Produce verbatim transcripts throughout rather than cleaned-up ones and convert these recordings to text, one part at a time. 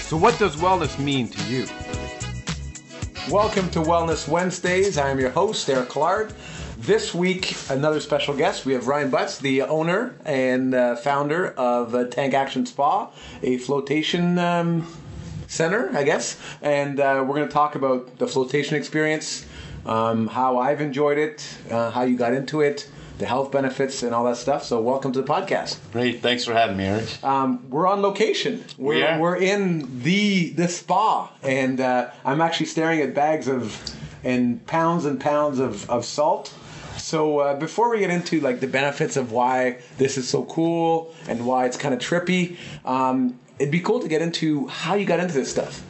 So what does wellness mean to you? Welcome to Wellness Wednesdays. I am your host, Eric Collard. This week, another special guest. We have Ryan Butts, the owner and uh, founder of uh, Tank Action Spa, a flotation um, center, I guess. And uh, we're going to talk about the flotation experience, um, how I've enjoyed it, uh, how you got into it, the health benefits and all that stuff. So welcome to the podcast. Great. Thanks for having me, Eric. Um, we're on location. We're, we are. We're in the the spa, and uh, I'm actually staring at bags of and pounds and pounds of, of salt. So uh, before we get into like the benefits of why this is so cool and why it's kind of trippy, um, it'd be cool to get into how you got into this stuff.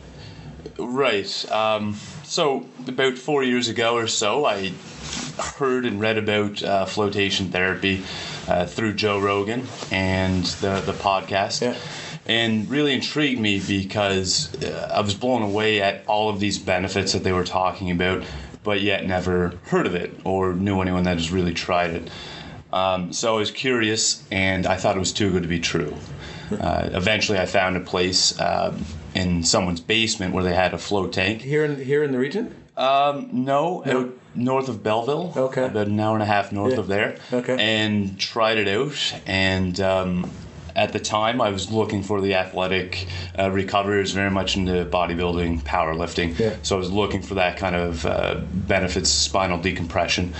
Right. Um, so about four years ago or so, I heard and read about uh, flotation therapy uh, through Joe Rogan and the the podcast, yeah. and really intrigued me because uh, I was blown away at all of these benefits that they were talking about, but yet never heard of it or knew anyone that has really tried it. Um, so I was curious, and I thought it was too good to be true. Uh, eventually, I found a place um, in someone's basement where they had a float tank. Here in here in the region? Um, no, No. out north of Belleville. Okay. About an hour and a half north Yeah. of there. Okay. And tried it out. And um, at the time, I was looking for the athletic uh, recovery. I was very much into bodybuilding, powerlifting. Yeah. So I was looking for that kind of uh, benefits, spinal decompression.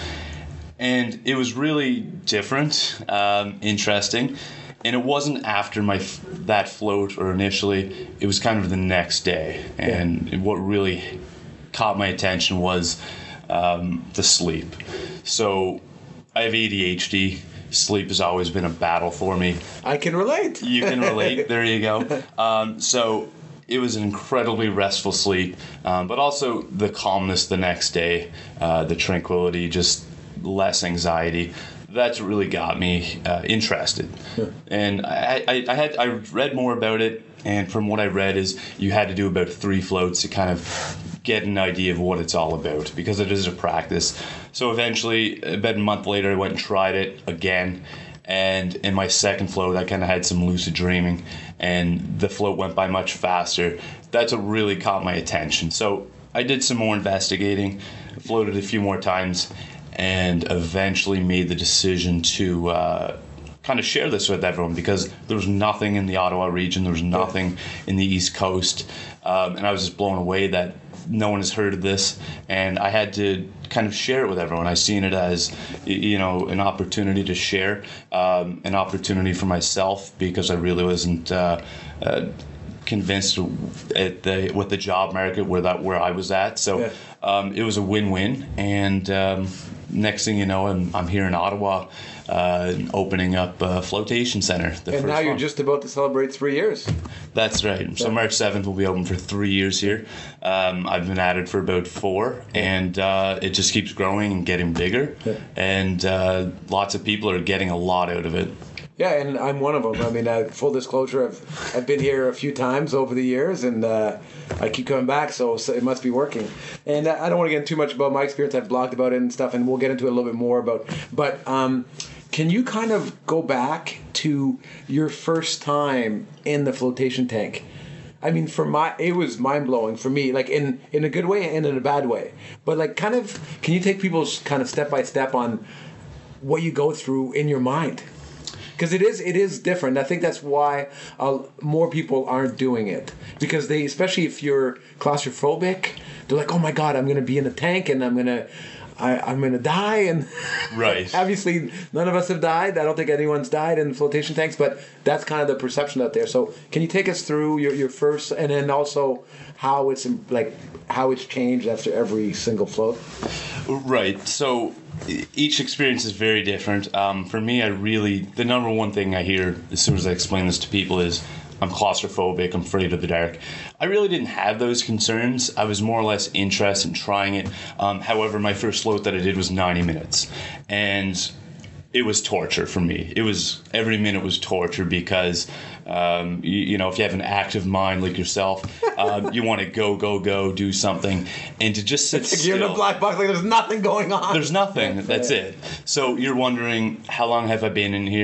And it was really different, um, interesting. And it wasn't after my f- that float or initially. It was kind of the next day. And yeah. what really caught my attention was um, the sleep. So I have A D H D. Sleep has always been a battle for me. I can relate. You can relate. There you go. Um, so it was an incredibly restful sleep, um, but also the calmness the next day, uh, the tranquility, just less anxiety. That's what really got me uh, interested. Yeah. And I, I, I had I read more about it, and from what I read is you had to do about three floats to kind of get an idea of what it's all about, because it is a practice. So eventually, about a month later, I went and tried it again. And in my second float, I kind of had some lucid dreaming, and the float went by much faster. That's what really caught my attention. So I did some more investigating, floated a few more times, and eventually made the decision to uh, kind of share this with everyone, because there was nothing in the Ottawa region, there was nothing in the East Coast, um, and I was just blown away that no one has heard of this, and I had to kind of share it with everyone. I seen it as, you know, an opportunity to share, um, an opportunity for myself, because I really wasn't uh, uh, convinced at the with the job market where that where I was at. So yeah. um, it was a win-win, and um, next thing you know, I'm I'm here in Ottawa, uh, opening up a flotation center. The And first now you're one. just about to celebrate three years. That's right. So Yeah. March seventh will be open for three years here. Um, I've been at it for about four, and uh, it just keeps growing and getting bigger. Yeah. And uh, lots of people are getting a lot out of it. Yeah, and I'm one of them. I mean, uh, full disclosure, I've I've been here a few times over the years, and uh, I keep coming back, so, so it must be working. And uh, I don't want to get into too much about my experience. I've blogged about it and stuff, and we'll get into it a little bit more about. But um, can you kind of go back to your first time in the flotation tank? I mean, for my, it was mind blowing for me, like in, in a good way and in a bad way. But like, kind of, can you take people kind of step by step on what you go through in your mind? Because it is it is different. I think that's why uh, more people aren't doing it, because they, especially if you're claustrophobic, they're like, oh my god, I'm going to be in a tank and I'm going to. I, I'm going to die, and Right. obviously none of us have died. I don't think anyone's died in flotation tanks, but that's kind of the perception out there. So can you take us through your, your first, and then also how it's like how it's changed after every single float? Right. So each experience is very different. Um, for me, I really, the number one thing I hear as soon as I explain this to people is, I'm claustrophobic, I'm afraid of the dark. I really didn't have those concerns. I was more or less interested in trying it. Um, however, my first float that I did was ninety minutes. And it was torture for me. It was, every minute was torture, because, um, you, you know, if you have an active mind like yourself, um, you want to go, go, go, do something. And to just sit You're in still. a black box, like there's nothing going on. There's nothing. That's it. So you're wondering, how long have I been in here?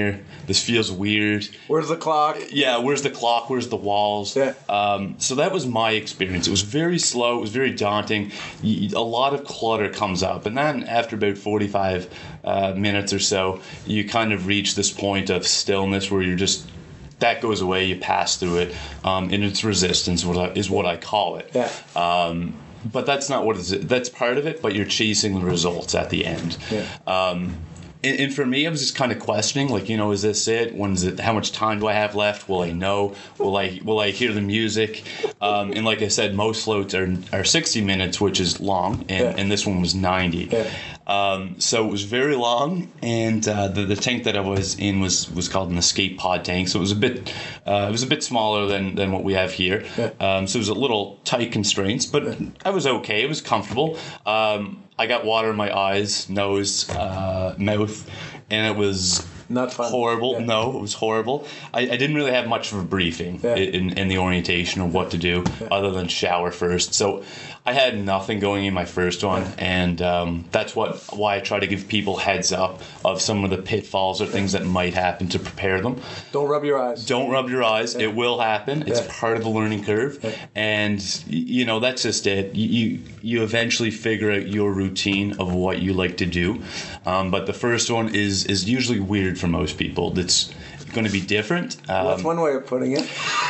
this feels weird. Where's the clock? Yeah, where's the clock? Where's the walls? Yeah. Um, so that was my experience. It was very slow. It was very daunting. Y- A lot of clutter comes up. And then after about forty-five uh, minutes or so, you kind of reach this point of stillness where you're just, that goes away, you pass through it. Um, and it's resistance what I, is what I call it. Yeah. Um, but that's not what it's, that's part of it, but you're chasing the results at the end. Yeah. Um, And, and for me, I was just kind of questioning, like, you know, is this it? When's it? How much time do I have left? Will I know? Will I will I hear the music? Um, and like I said, most floats are are sixty minutes, which is long, and, Yeah. and this one was ninety. Yeah. Um, so it was very long, and uh, the the tank that I was in was, was called an escape pod tank. So it was a bit uh, it was a bit smaller than, than what we have here. Yeah. Um, so it was a little tight constraints, but I was okay. It was comfortable. Um, I got water in my eyes, nose, uh, mouth, and it was Not fun. horrible. Yeah. No, it was horrible. I, I didn't really have much of a briefing Yeah. in, in the orientation of what to do other than shower first. So I had nothing going in my first one, and um, that's what why I try to give people heads up of some of the pitfalls or things that might happen to prepare them. Don't rub your eyes. Don't rub your eyes. It will happen. It's Yeah. part of the learning curve, and y- you know that's just it. You, you you eventually figure out your routine of what you like to do, um, but the first one is is usually weird for most people. That's going to be different. Um, That's one way of putting it.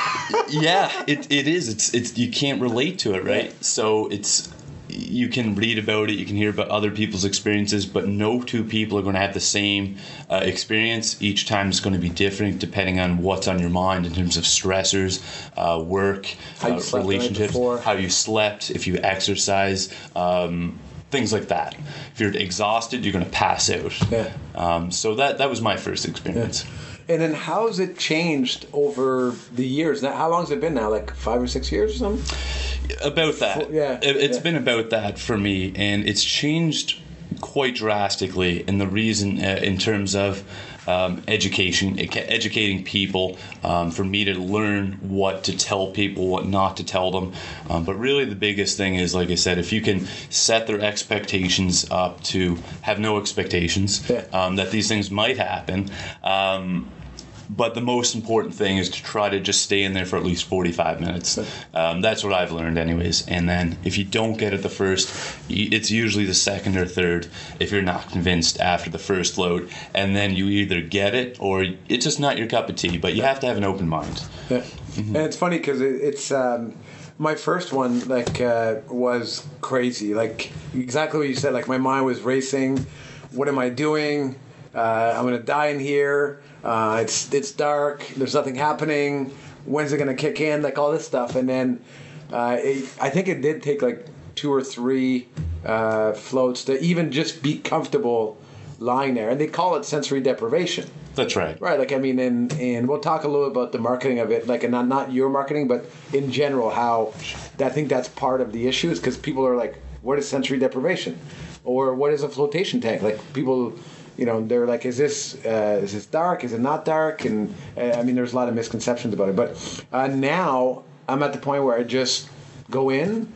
yeah, it, it is. It's it's you can't relate to it, right? So it's you can read about it, you can hear about other people's experiences, but no two people are going to have the same uh, experience. Each time is going to be different depending on what's on your mind in terms of stressors, uh, work, How you uh, slept the night relationships, before. how you slept, if you exercise. Um, things like that. If you're exhausted, you're going to pass out. Yeah. Um, so that that was my first experience. And then how's it changed over the years? Now, how long has it been now? Like five or six years or something? About that. Yeah, It, it's yeah. been about that for me, and it's changed quite drastically. And the reason, uh, in terms of um, education, eca- educating people, um, for me to learn what to tell people, what not to tell them. Um, but really, the biggest thing is, like I said, if you can set their expectations up to have no expectations, Yeah. um, that these things might happen. Um, But the most important thing is to try to just stay in there for at least forty-five minutes. Um, that's what I've learned anyways. And then if you don't get it the first, y- it's usually the second or third if you're not convinced after the first load. And then you either get it or it's just not your cup of tea. But you have to have an open mind. Yeah. And it's funny because it, it's um, my first one like uh, was crazy. Like exactly what you said. Like my mind was racing. What am I doing? Uh, I'm gonna die in here. Uh, it's it's dark. There's nothing happening. When's it gonna kick in? Like all this stuff. And then uh, it, I think it did take like two or three uh, floats to even just be comfortable lying there. And they call it sensory deprivation. That's right. Right, like I mean, and and we'll talk a little about the marketing of it, like, and not not your marketing, but in general, how I think that's part of the issue is because people are like, what is sensory deprivation, or what is a flotation tank? Like people, you know, they're like, is this uh, is this dark? Is it not dark? And uh, I mean, there's a lot of misconceptions about it. But uh, now I'm at the point where I just go in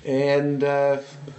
and uh,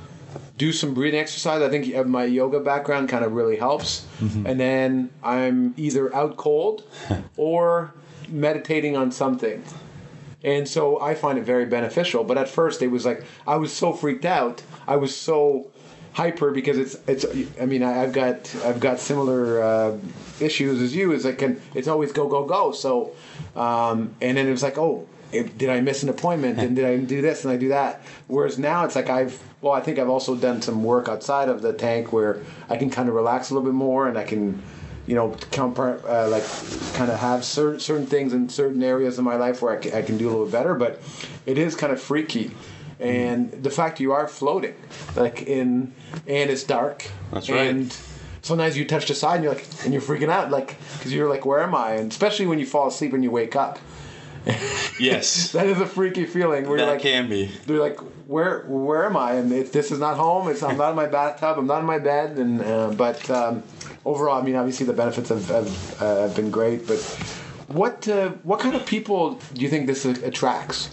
do some breathing exercise. I think uh, my yoga background kind of really helps. Mm-hmm. And then I'm either out cold or meditating on something. And so I find it very beneficial. But at first it was like, I was so freaked out. I was so hyper because it's, it's, I mean, I, I've got, I've got similar uh, issues as you. Is like, can, it's always go, go, go. So, um, and then it was like, oh, It, did I miss an appointment? And did I do this and I do that? Whereas now it's like I've, well, I think I've also done some work outside of the tank where I can kind of relax a little bit more and I can, you know, compar- uh, like kind of have certain certain things in certain areas of my life where I can, I can do a little better. But it is kind of freaky. And the fact you are floating, like in, and it's dark. That's right. And sometimes you touch the side and you're like, and you're freaking out, like, because you're like, where am I? And especially when you fall asleep and you wake up. Yes. That is a freaky feeling. Where that you're like, can be. They're like, where where am I? And it, this is not home. It's I'm not in my bathtub. I'm not in my bed. And uh, but um, overall, I mean, obviously the benefits have have, uh, have been great. But what uh, what kind of people do you think this attracts?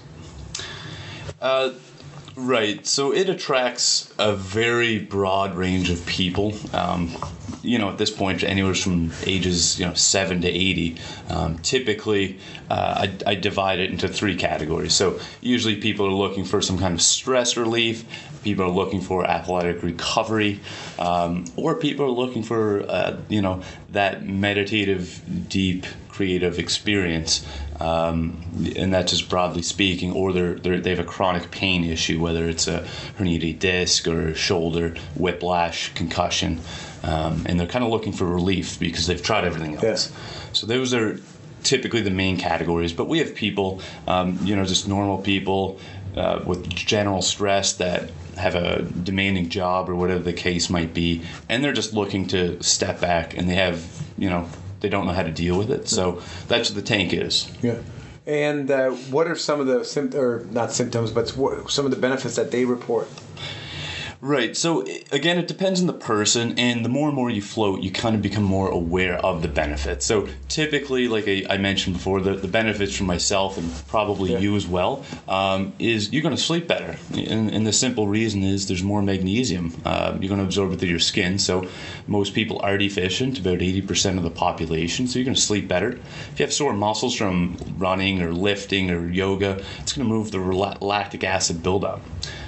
Uh, right. So it attracts a very broad range of people. Um, you know, at this point, anywhere from ages, you know, seven to eighty. Um, typically, uh, I, I divide it into three categories. So usually people are looking for some kind of stress relief. People are looking for athletic recovery, um, or people are looking for, uh, you know, that meditative, deep, creative experience. Um, and that's just broadly speaking, or they're, they're, they have a chronic pain issue, whether it's a herniated disc or shoulder, whiplash, concussion, um, and they're kind of looking for relief because they've tried everything else. Yeah. So those are typically the main categories. But we have people, um, you know, just normal people uh, with general stress that have a demanding job or whatever the case might be, and they're just looking to step back, and they have, you know, they don't know how to deal with it. So that's what the tank is. Yeah. And uh, what are some of the symptoms, or not symptoms, but what, some of the benefits that they report? Right. So, again, it depends on the person, and the more and more you float, you kind of become more aware of the benefits. So, typically, like I, I mentioned before, the, the benefits for myself and probably yeah. you as well um, is you're going to sleep better. And, and the simple reason is there's more magnesium. Uh, you're going to absorb it through your skin. So, most people are deficient, about eighty percent of the population. So, you're going to sleep better. If you have sore muscles from running or lifting or yoga, it's going to move the lactic acid buildup.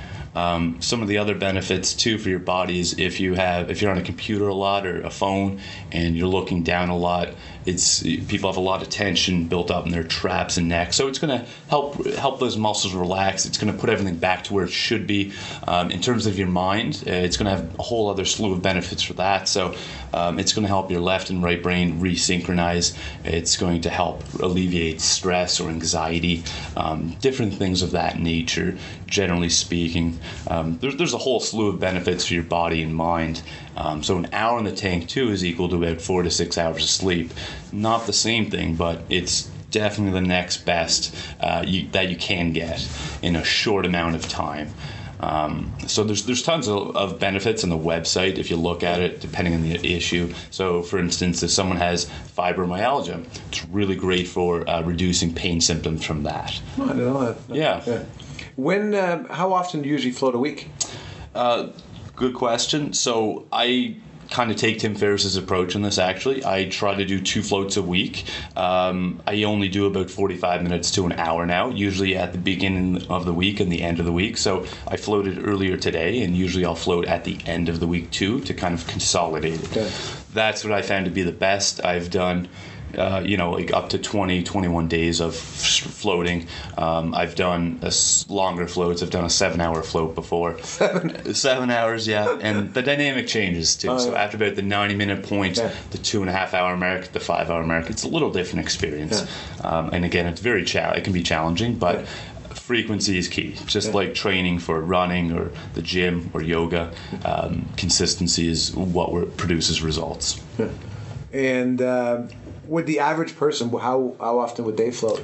Um, some of the other benefits too for your body is if you have if you're on a computer a lot or a phone and you're looking down a lot, it's people have a lot of tension built up in their traps and neck, so it's going to help help those muscles relax. It's going to put everything back to where it should be. Um, in terms of your mind, uh, it's going to have a whole other slew of benefits for that. So um, it's going to help your left and right brain resynchronize. It's going to help alleviate stress or anxiety, um, different things of that nature. Generally speaking, um, there's there's a whole slew of benefits for your body and mind. Um, so an hour in the tank too is equal to about four to six hours of sleep. Not the same thing, but it's definitely the next best uh, you, that you can get in a short amount of time. Um, so there's there's tons of, of benefits on the website if you look at it, depending on the issue. So, for instance, if someone has fibromyalgia, it's really great for uh, reducing pain symptoms from that. Oh, I didn't know that. Yeah. yeah. When? Uh, how often do you usually float a week? Uh, good question. So I kind of take Tim Ferriss's approach on this, actually. I try to do two floats a week. Um, I only do about forty-five minutes to an hour now, usually at the beginning of the week and the end of the week. So I floated earlier today, and usually I'll float at the end of the week too to kind of consolidate it. Okay. That's what I found to be the best. I've done Uh, you know, like up to twenty, twenty-one days of floating. Um, I've done a s- longer floats. I've done a seven-hour float before. Seven? Seven hours, yeah. And the dynamic changes, too. Oh, so yeah. After about the ninety-minute point, yeah. the two-and-a-half-hour mark, the five-hour mark, it's a little different experience. Yeah. Um, and again, it's very cha- it can be challenging, but yeah. frequency is key. Just yeah. like training for running or the gym or yoga, um, consistency is what produces results. Yeah. And... Uh, Would the average person, how how often would they float?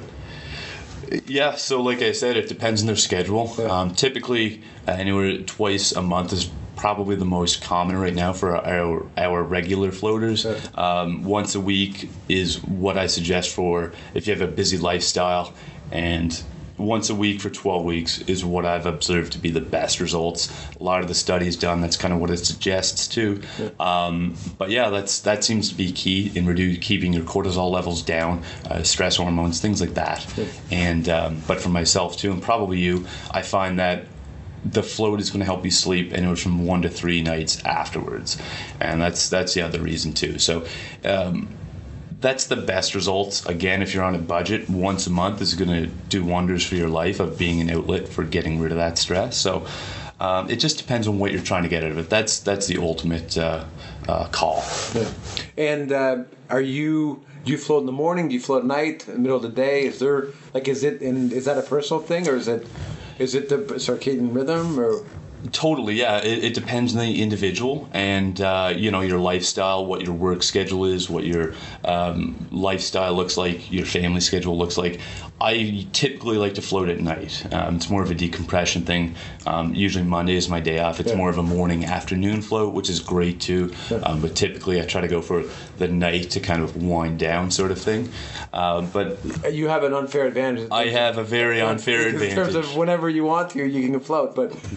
Yeah, so like I said, it depends on their schedule. Yeah. Um, typically, uh, anywhere twice a month is probably the most common right now for our our regular floaters. Yeah. Um, once a week is what I suggest for if you have a busy lifestyle, and once a week for twelve weeks is what I've observed to be the best results. A lot of the studies done, that's kind of what it suggests too. Yeah. Um, but yeah, that's that seems to be key in reduce, keeping your cortisol levels down, uh, stress hormones, things like that. Yeah. And um, but for myself too, and probably you, I find that the float is going to help you sleep anywhere from one to three nights afterwards, and that's that's the other reason too. So. Um, That's the best results. Again, if you're on a budget, once a month is going to do wonders for your life of being an outlet for getting rid of that stress. So um, it just depends on what you're trying to get out of it. That's that's the ultimate uh, uh, call. Yeah. And uh, are you do you float in the morning? Do you float at night? In the middle of the day? Is there like is it in, is that a personal thing, or is it is it the circadian rhythm or? Totally, yeah. It, it depends on the individual and, uh, you know, your lifestyle, what your work schedule is, what your um, lifestyle looks like, your family schedule looks like. I typically like to float at night. Um, it's more of a decompression thing. Um, usually Monday is my day off. It's yeah. more of a morning, afternoon float, which is great too. Yeah. Um, but typically I try to go for the night to kind of wind down sort of thing. Um, but you have an unfair advantage. I have a very unfair in advantage. In terms of whenever you want to, you can float. But That's uh, true.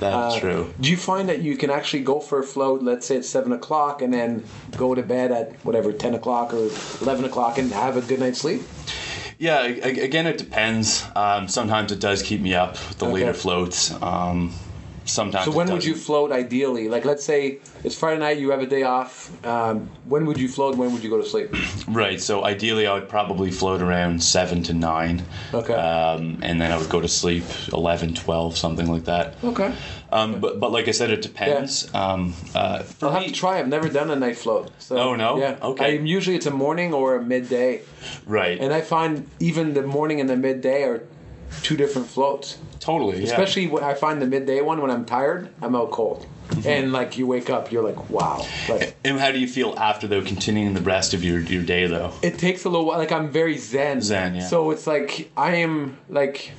true. Do you find that you can actually go for a float, let's say it's seven o'clock, and then go to bed at whatever ten o'clock or eleven o'clock and have a good night's sleep? Yeah, a- again, it depends. Um, sometimes it does keep me up with the Okay. later floats. Um, sometimes. So it when would you doesn't. float ideally? Like, let's say it's Friday night, you have a day off. Um, when would you float? When would you go to sleep? Right. So ideally, I would probably float around seven to nine. Okay. Um, and then I would go to sleep eleven, twelve, something like that. Okay. Um, but but like I said, it depends. Um, uh, for I'll have me- to try. I've never done a night float. So, Oh, no? Yeah. Okay. I, usually it's a morning or a midday, Right. and I find even the morning and the midday are two different floats. Totally. Yeah. Especially when I find the midday one when I'm tired, I'm out cold, and like you wake up, you're like, wow. Like And how do you feel after though, continuing the rest of your, your day though? it takes a little while. Like I'm very zen. Zen, yeah. So it's like I am like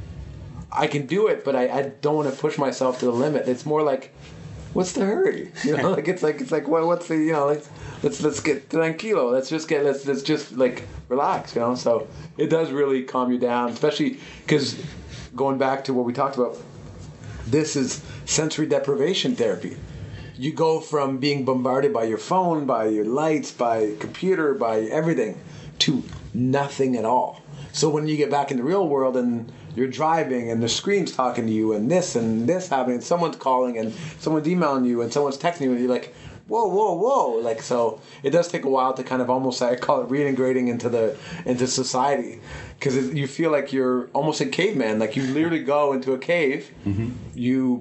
I can do it, but I, I don't want to push myself to the limit. It's more like, what's the hurry? You know, like it's like it's like what what's the you know let's let's let's get tranquilo. Let's just get let's let's just like relax. You know, so it does really calm you down, especially because going back to what we talked about. This is sensory deprivation therapy. You go from being bombarded by your phone, by your lights, by computer, by everything, to nothing at all. So when you get back in the real world and you're driving and the screen's talking to you and this and this happening, and someone's calling and someone's emailing you and someone's texting you, and you're like, whoa, whoa, whoa! Like so, it does take a while to kind of almost I call it reintegrating into the into society, because you feel like you're almost a caveman. Like you literally go into a cave, Mm-hmm. you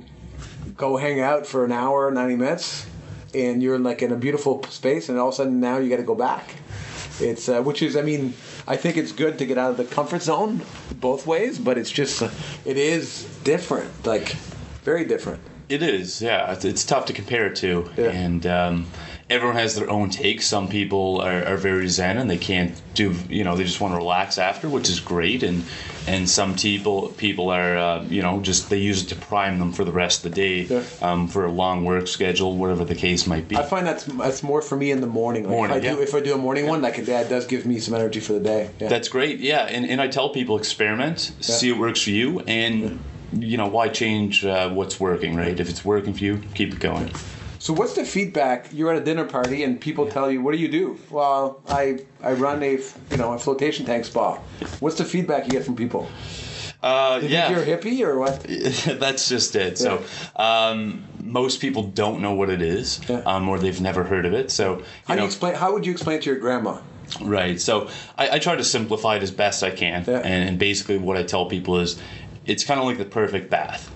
go hang out for an hour, ninety minutes, and you're like in a beautiful space, and all of a sudden now you got to go back. It's uh, which is, I mean, I think it's good to get out of the comfort zone both ways, but it's just uh, it is different, like very different. It is, yeah. It's, it's tough to compare it to, Yeah. and um, everyone has their own take. Some people are, are very zen and they can't do, you know, they just want to relax after, which is great. And and some people people are, uh, you know, just they use it to prime them for the rest of the day, Yeah. um, for a long work schedule, whatever the case might be. I find that's that's more for me in the morning. Like Morning, if I do yeah. if I do a morning one, like that does give me some energy for the day. Yeah. That's great, yeah. And and I tell people experiment, see what works for you, and you know why change uh, what's working, right? If it's working for you, keep it going. So what's the feedback? You're at a dinner party and people tell you, "What do you do?" Well, I I run a you know a flotation tank spa. What's the feedback you get from people? Uh, They yeah. think you're a hippie or what? That's just it. So, um, most people don't know what it is, Yeah. um, or they've never heard of it. So, you How do know, you explain? How would you explain it to your grandma? right. So, I, I try to simplify it as best I can, Yeah. and, and basically, what I tell people is, it's kind of like the perfect bath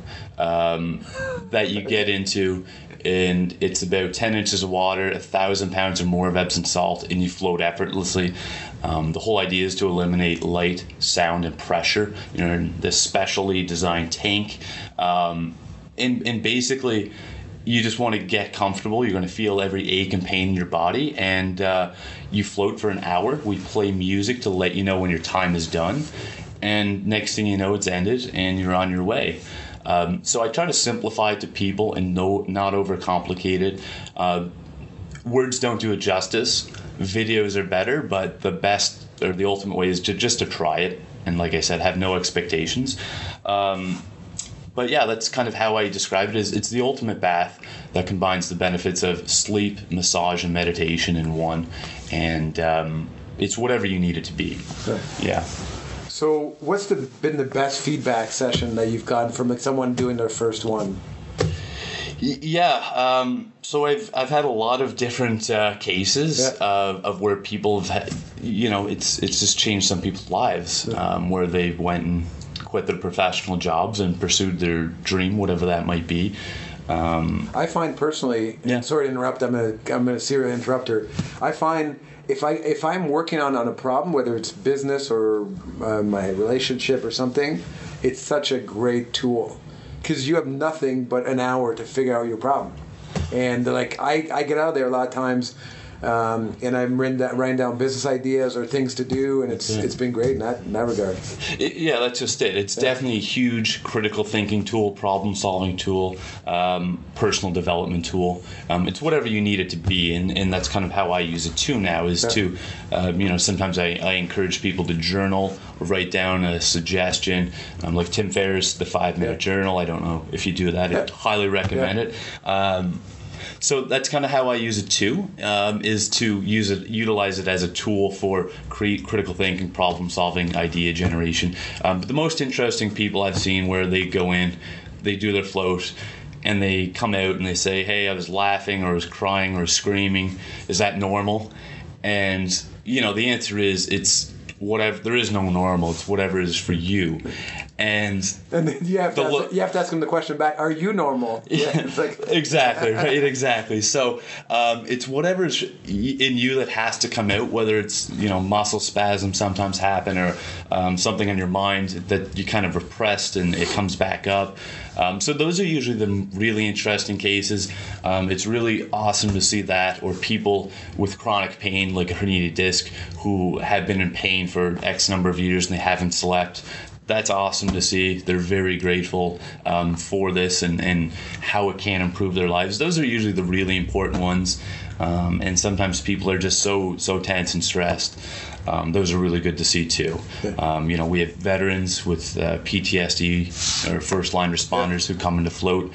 um, that you get into. And it's about ten inches of water, a thousand pounds or more of Epsom salt, and you float effortlessly. Um, the whole idea is to eliminate light, sound, and pressure. You know, in this specially designed tank, um, and and basically, you just want to get comfortable. You're going to feel every ache and pain in your body, and uh, you float for an hour. We play music to let you know when your time is done, and next thing you know, it's ended, and you're on your way. Um, so I try to simplify it to people and no, not overcomplicate it. Uh, words don't do it justice. Videos are better, but the best or the ultimate way is to just to try it. And like I said, have no expectations. Um, but yeah, that's kind of how I describe it. Is it's the ultimate bath that combines the benefits of sleep, massage, and meditation in one. And um, it's whatever you need it to be. Okay. Yeah. So, what's the been the best feedback session that you've gotten from like someone doing their first one? Y- Yeah, um, so I've I've had a lot of different uh, cases Yeah. uh, of where people have, had, you know, it's it's just changed some people's lives, um, where they went and quit their professional jobs and pursued their dream, whatever that might be. Um, I find personally, Yeah. and sorry to interrupt. I'm a I'm a serial interrupter. I find if I if I'm working on, on a problem, whether it's business or uh, my relationship or something, it's such a great tool because you have nothing but an hour to figure out your problem. And like I, I get out of there a lot of times. um, and I'm writing down, writing down business ideas or things to do, and it's yeah. it's been great in that, in that regard. It, yeah, that's just it. It's yeah. definitely a huge critical thinking tool, problem solving tool, um, personal development tool. Um, it's whatever you need it to be, and, and that's kind of how I use it too now. Is yeah. to uh, you know sometimes I, I encourage people to journal or write down a suggestion, um, like Tim Ferriss, the five minute yeah. journal. I don't know if you do that. Yeah. I highly recommend yeah. it. Um, So that's kind of how I use it too, um, is to use it, utilize it as a tool for cre- critical thinking, problem solving, idea generation. Um, but the most interesting people I've seen where they go in, they do their float, and they come out and they say, hey, I was laughing or I was crying or screaming. Is that normal? And, you know, the answer is it's whatever. There is no normal. It's whatever is for you. And, and then you have to ask, lo- you have to ask them the question back: are you normal? Yeah, it's like exactly right, exactly. So um, it's whatever's in you that has to come out. Whether it's you know muscle spasms sometimes happen, or um, something in your mind that you kind of repressed and it comes back up. Um, so those are usually the really interesting cases. Um, it's really awesome to see that, or people with chronic pain like a herniated disc who have been in pain for X number of years and they haven't slept. That's awesome to see. They're very grateful um, for this and, and how it can improve their lives. Those are usually the really important ones. Um, and sometimes people are just so so tense and stressed. Um, those are really good to see too. Um, you know, we have veterans with uh, P T S D or first line responders who come into float,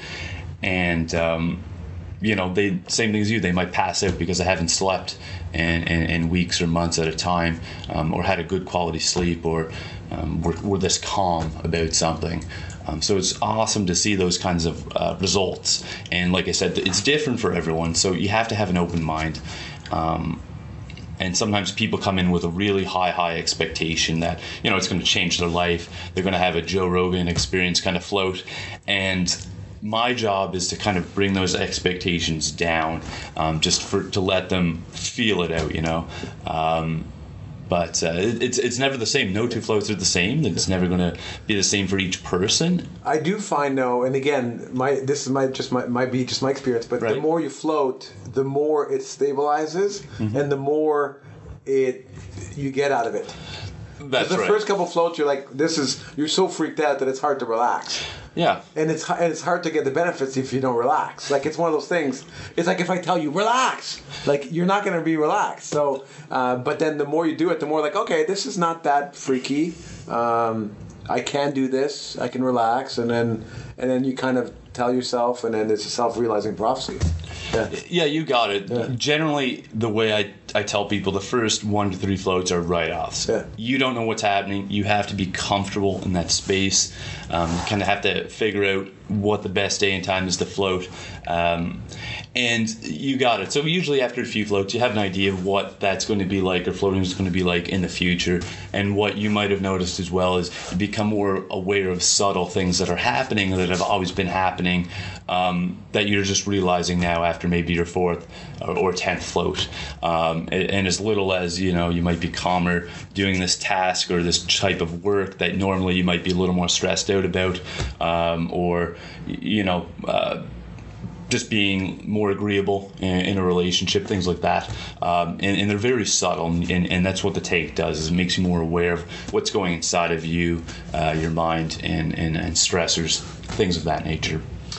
and um, you know, they same thing as you. They might pass out because they haven't slept in, in, in weeks or months at a time, um, or had a good quality sleep, or um, were, were this calm about something. Um, so it's awesome to see those kinds of uh, results. And like I said, it's different for everyone. So you have to have an open mind. Um, and sometimes people come in with a really high, high expectation that, you know, it's going to change their life. They're going to have a Joe Rogan experience kind of float. And my job is to kind of bring those expectations down, um, just for to let them feel it out, you know. Um, but uh, it, it's it's never the same. No two floats are the same. It's never going to be the same for each person. I do find though, and again, my this is my just my might be just my experience, but right. the more you float, the more it stabilizes, mm-hmm. and the more it you get out of it. That's the right. first couple floats, you're like, this is you're so freaked out that it's hard to relax. Yeah. And it's and it's hard to get the benefits if you don't relax. Like, it's one of those things. It's like if I tell you, relax. Like, you're not going to be relaxed. So, uh, but then the more you do it, the more like, okay, this is not that freaky. Um, I can do this. I can relax. And then and then you kind of tell yourself, and then it's a self-realizing prophecy. Yeah. yeah, you got it. Yeah. Generally, the way I, I tell people, the first one to three floats are write-offs. Yeah. You don't know what's happening. You have to be comfortable in that space. Um, you kind of have to figure out what the best day and time is to float. Um, and you got it. So usually after a few floats, you have an idea of what that's going to be like, or floating is going to be like in the future. And what you might have noticed as well is you become more aware of subtle things that are happening, or that have always been happening, um, that you're just realizing now after maybe your fourth or, or tenth float. Um, and, and as little as, you know, you might be calmer doing this task or this type of work that normally you might be a little more stressed out about, um, or, you know, uh, just being more agreeable in, in a relationship, things like that. Um, and, and they're very subtle, and, and that's what the take does, is it makes you more aware of what's going inside of you, uh, your mind, and, and, and stressors, things of that nature.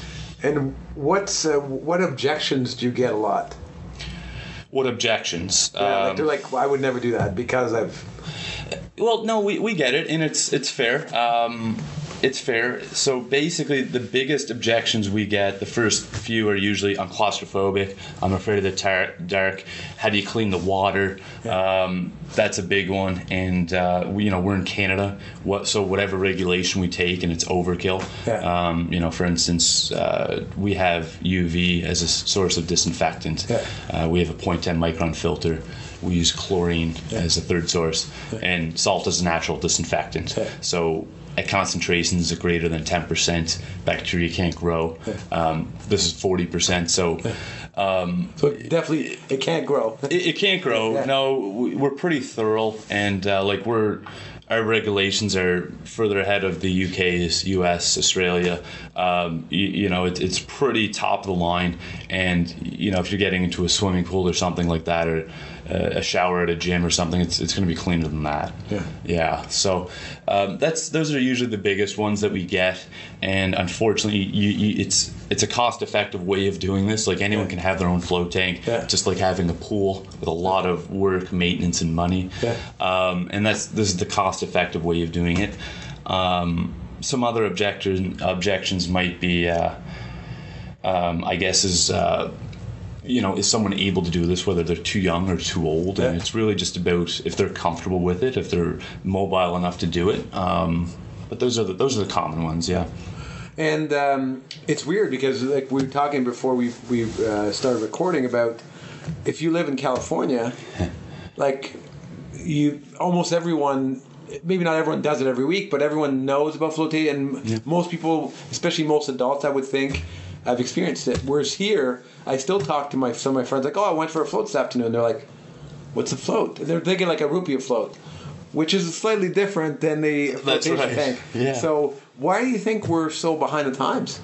And what's uh, what objections do you get a lot? What objections? Yeah, um, like they're like, well, I would never do that because I've... Well, no, we, we get it, and it's, it's fair. Um, It's fair. So basically, the biggest objections we get, the first few are usually, I'm claustrophobic, I'm afraid of the tar- dark, how do you clean the water? Yeah. Um, that's a big one. And, uh, we, you know, we're in Canada, what, so whatever regulation we take, and it's overkill. Yeah. Um, you know, for instance, uh, we have U V as a source of disinfectant. Yeah. Uh, we have a zero point one zero micron filter. We use chlorine yeah. as a third source, yeah. and salt is a natural disinfectant. Yeah. So at concentrations of greater than ten percent, bacteria can't grow. Yeah. Um, this is forty percent, so... Um, so definitely, it can't grow. it, it can't grow. Yeah. No, we're pretty thorough, and uh, like we're our regulations are further ahead of the U K's, U S, Australia. Um, you, you know, it, it's pretty top of the line. And, you know, if you're getting into a swimming pool or something like that, or a shower at a gym or something, it's it's going to be cleaner than that. Yeah. Yeah. So um, that's those are usually the biggest ones that we get, and unfortunately, you, you, it's it's a cost-effective way of doing this. Like anyone yeah. can have their own float tank, yeah. just like having a pool with a lot of work, maintenance, and money. Yeah. Um, and that's this is the cost-effective way of doing it. Um, some other objection, objections might be, uh, um, I guess, is. Uh, you know, is someone able to do this, whether they're too young or too old? And yeah. it's really just about if they're comfortable with it, if they're mobile enough to do it. Um, but those are the those are the common ones, yeah. And um, it's weird because, like we were talking before we we uh, started recording about, if you live in California, like you almost everyone. Maybe not everyone does it every week, but everyone knows about floating, and yeah. most people, especially most adults, I would think, have experienced it. Whereas here, I still talk to my some of my friends like, "Oh, I went for a float this afternoon." They're like, "What's a float?" And they're thinking like a root beer float, which is slightly different than the That's flotation right. tank. Yeah. So why do you think we're so behind the times?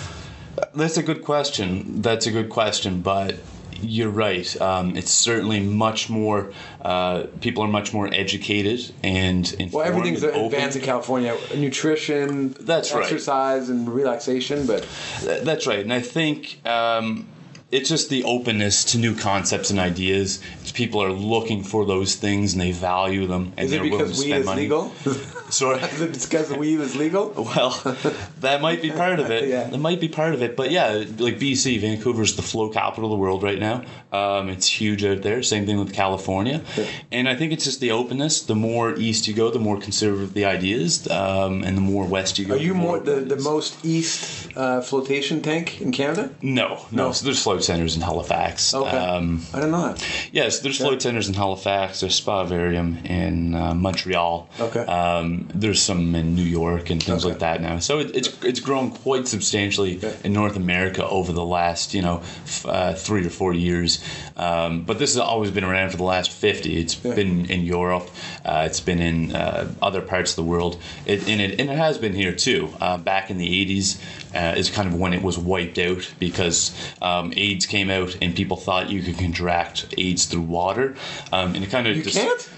That's a good question. That's a good question, but you're right. Um, it's certainly much more. Uh, people are much more educated and informed. Well, everything's and advanced in California: nutrition, That's right. exercise, and relaxation. But that's right, and I think um, it's just the openness to new concepts and ideas. It's people are looking for those things and they value them. And is it they're willing to because weed spend is money. legal? Sorry. Is it because weed is legal? Well, that might be part of it. Yeah. That might be part of it. But yeah, like B C, Vancouver's the flow capital of the world right now. Um, it's huge out there. Same thing with California. Yeah. And I think it's just the openness. The more east you go, the more conservative the ideas, um, and the more west you go. Are you the more the, open it the is. most east uh, flotation tank in Canada? No, no. No. So there's float centers in Halifax. Okay. Um, I don't know that. Yes, there's Yeah. float centers in Halifax. There's Spa-Varium in uh, Montreal. Okay. Um, there's some in New York and things Okay. like that now. So it, it's it's grown quite substantially Yeah. in North America over the last you know f- uh, three or four years. Um, but this has always been around for the last fifty. It's Yeah. been in Europe. Uh, it's been in uh, other parts of the world. It, and it and it has been here too. Uh, back in the eighties uh, is kind of when it was wiped out because um, AIDS came out and people thought you could contract AIDS through water. Um, and it kind of You just, can't?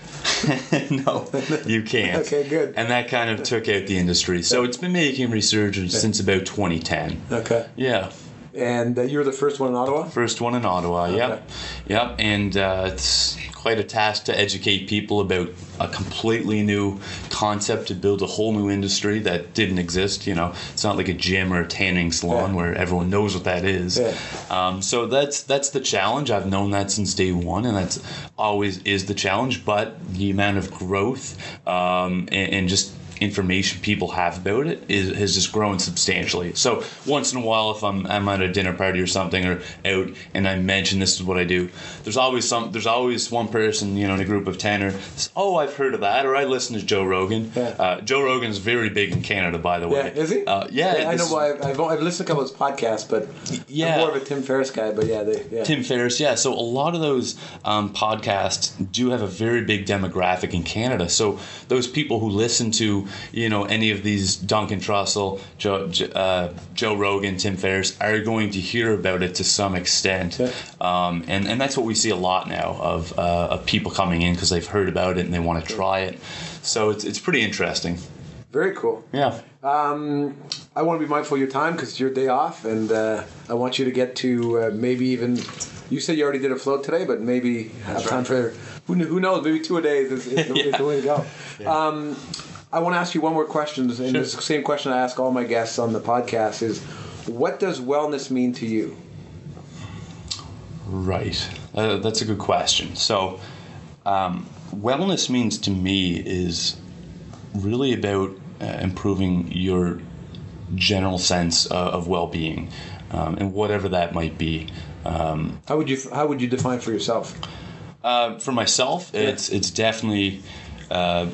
no, you can't. Okay, good. And that kind of took out the industry. So it's been making resurgence since about twenty ten. Okay. Yeah. And uh, you're the first one in Ottawa? First one in Ottawa, Okay. yep. Yep, and uh, it's quite a task to educate people about a completely new concept, to build a whole new industry that didn't exist. You know, it's not like a gym or a tanning salon Yeah. where everyone knows what that is. Yeah. Um, so that's that's the challenge. I've known that since day one, and that's always is the challenge. But the amount of growth um, and, and just information people have about it is has just grown substantially. So once in a while, if I'm I'm at a dinner party or something or out and I mention this is what I do, there's always some there's always one person, you know, in a group of ten or says, oh, I've heard of that, or I listen to Joe Rogan. Yeah. Uh, Joe Rogan's very big in Canada, by the way. Yeah, is he? Uh, yeah, I this- know. Why I've, I've I've listened to a couple of his podcasts, but Yeah. I'm more of a Tim Ferriss guy. But yeah, they yeah. Tim Ferriss, yeah. So a lot of those um, podcasts do have a very big demographic in Canada. So those people who listen to, you know, any of these Duncan Trussell, Joe, J- uh, Joe Rogan, Tim Ferriss are going to hear about it to some extent. Yeah. Um, and, and that's what we see a lot now of, uh, of people coming in because they've heard about it and they want to try it. So it's, it's pretty interesting. Very cool. Yeah. Um, I want to be mindful of your time because it's your day off, and uh, I want you to get to uh, maybe even. You said you already did a float today, but maybe have time for who kn- who knows? Maybe two a day is, is, the, is the way to go. Yeah. Um, I want to ask you one more question, and Sure. it's the same question I ask all my guests on the podcast: is what does wellness mean to you? Right. Uh, that's a good question. So, um, wellness means to me is really about uh, improving your general sense uh, of well-being, um, and whatever that might be. Um, How would you How would you define for yourself? uh, for myself, it's it's definitely uh,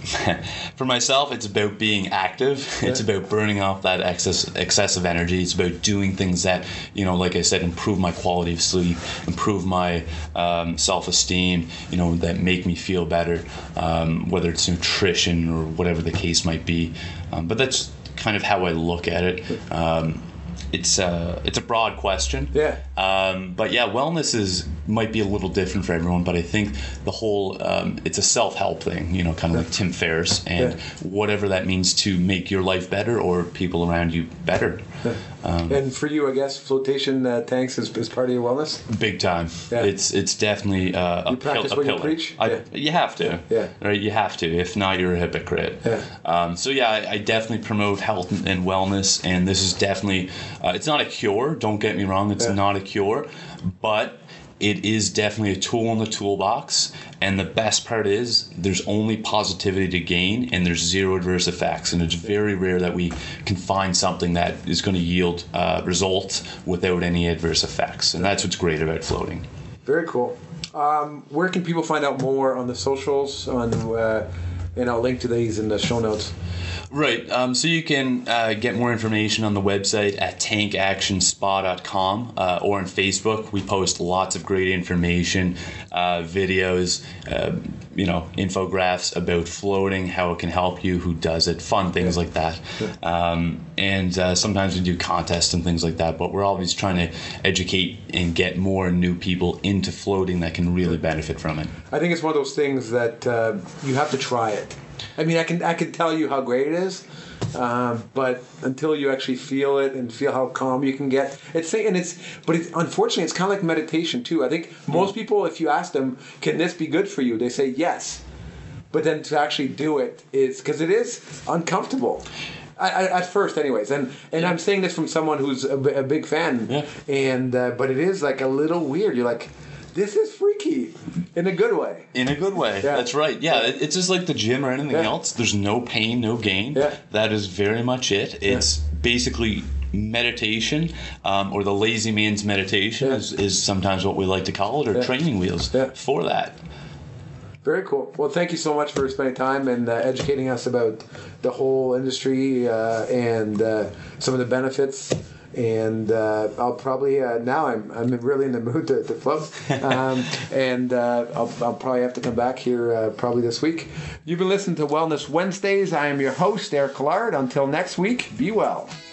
For myself, it's about being active. Yeah. It's about burning off that excess excessive energy. It's about doing things that, you know, like I said, improve my quality of sleep, improve my um, self-esteem, you know, that make me feel better, um, whether it's nutrition or whatever the case might be. Um, but that's kind of how I look at it. Um, it's uh, it's a broad question. Yeah. Um, but yeah, wellness is might be a little different for everyone. But I think the whole um, it's a self-help thing. You know, kind of like Tim Ferriss, and Yeah. whatever that means to make your life better or people around you better. Yeah. Um, and for you, I guess flotation uh, tanks is, is part of your wellness. Big time. Yeah. It's it's definitely uh, a, You pil- practice a what you pillar. preach? I, Yeah. You have to. Yeah. Right. You have to. If not, you're a hypocrite. Yeah. Um, so yeah, I, I definitely promote health and wellness, and this is definitely. Uh, it's not a cure. Don't get me wrong. It's Yeah. not a cure, but it is definitely a tool in the toolbox. And the best part is there's only positivity to gain, and there's zero adverse effects. And it's very rare that we can find something that is going to yield uh, results without any adverse effects. And that's what's great about floating. Very cool. Um, where can people find out more on the socials? On uh, and I'll link to these in the show notes. Right. Um, so you can uh, get more information on the website at tank action spa dot com uh, or on Facebook. We post lots of great information, uh, videos, uh, you know, infographics about floating, how it can help you, who does it, fun things Yeah. like that. Um, and uh, sometimes we do contests and things like that, but we're always trying to educate and get more new people into floating that can really benefit from it. I think it's one of those things that uh, you have to try it. I mean, I can I can tell you how great it is, um, but until you actually feel it and feel how calm you can get, it's and it's. But it's, unfortunately, it's kind of like meditation too. I think most people, if you ask them, "Can this be good for you?" they say yes, but then to actually do it is because it is uncomfortable. I, I, at first, anyways, and and I'm saying this from someone who's a, b- a big fan, Yeah. and uh, but it is like a little weird. You're like, this is freaky in a good way. In a good way. Yeah. That's right. Yeah, it- it's just like the gym or anything Yeah. else. There's no pain, no gain. Yeah. That is very much it. It's basically meditation, um, or the lazy man's meditation Yeah. is, is sometimes what we like to call it, or Yeah. training wheels Yeah. for that. Very cool. Well, thank you so much for spending time and uh, educating us about the whole industry uh, and uh, some of the benefits. And uh, I'll probably uh, now I'm I'm really in the mood to, to float, um, and uh, I'll I'll probably have to come back here uh, probably this week. You've been listening to Wellness Wednesdays. I am your host, Eric Collard. Until next week, be well.